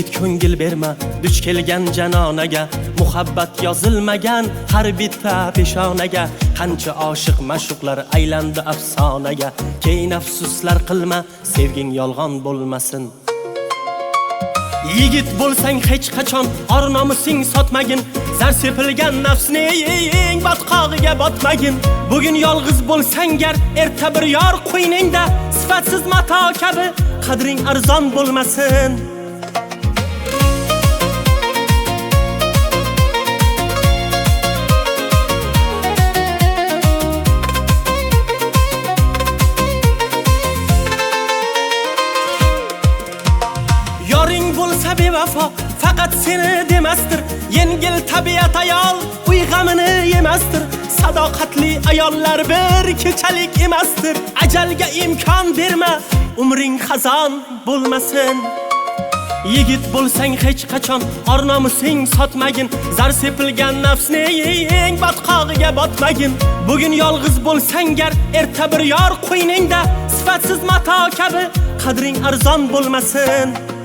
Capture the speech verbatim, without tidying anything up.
ko'ngil berma duch kelgan janonaga, muhabbat yozilmagan har bitta peshonaga. Qancha oshiq ma'shuqlar aylandi afsonaga, keyin afsuslar qilma, sevging yolg'on bo'lmasin. Yigit bo'lsang hech qachon or nomusing sotmagin, zar sepilgan nafsning botqog'iga botmagin. Bugun yolg'iz bo'lsang gar, erta bir yor qo'yningda, sifatsiz mato kabi qadring arzon bo'lmasin. Yoring bo'lsa bevafo, faqat seni demasdir. Yengil tabiat ayol, uy g'amini yemasdir. Sadoqatli ayollar bir kechalik emasdir. Ajalga imkon berma, umring xazon bo'lmasin. Yigit bo'lsang hech qachon or nomusing sotmagin, zar sepilgan nafsning botqog'iga botmagin. Bugun yolg'iz bo'lsang gar, erta bir yor qo'yningda, sifatsiz mato kabi qadring arzon bo'lmasin.